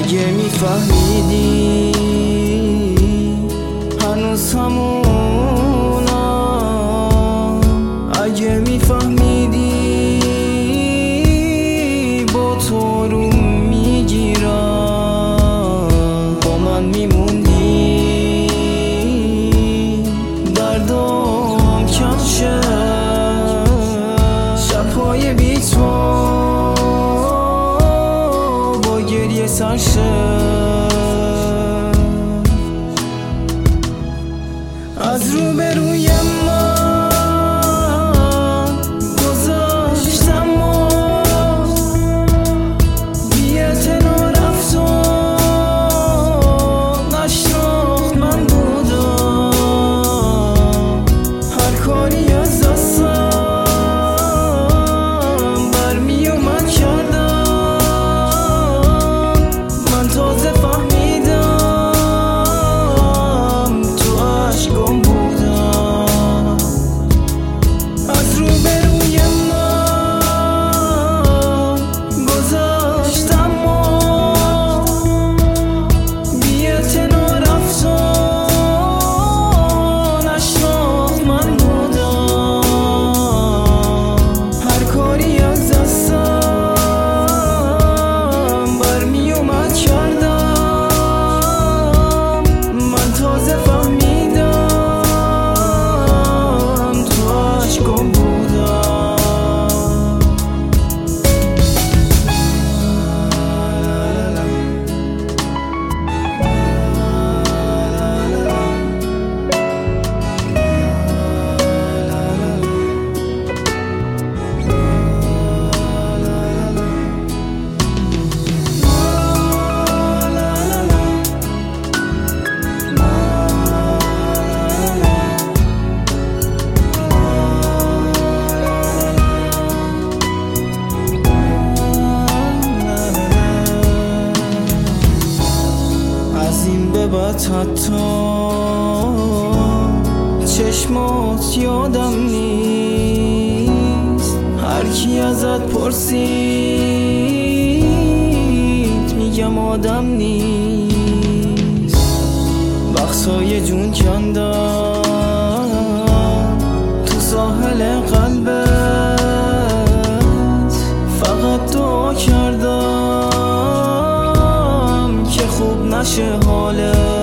اگه میفهمیدی هنوز همونم، اگه میفهمیدی با تو رو میگیرم، با من میموندی دردام کم شه، شبهای بی تو با گریه سرشه. از روبروی من گذاشتم و بی‌اعتنا رفت و نشناخت من بودم، هر کاری از دستم برمی اومد کردم، من تازه فهمیدم تو عشقم بودم. از روبروی من گذاشتم و بی‌اعتنا رفت و نشناخت من بودم، هر کاری از دستم برمی اومد کردم، من تازه فهمیدم تو عشقم بودم. از این به بعد حتی چشمات یادم نیست، هر کی ازت پرسید میگم آدم نیست، وقتای جون کندم تو ساحل قلبت، فقط دعا کردم که خوب نشه حالت.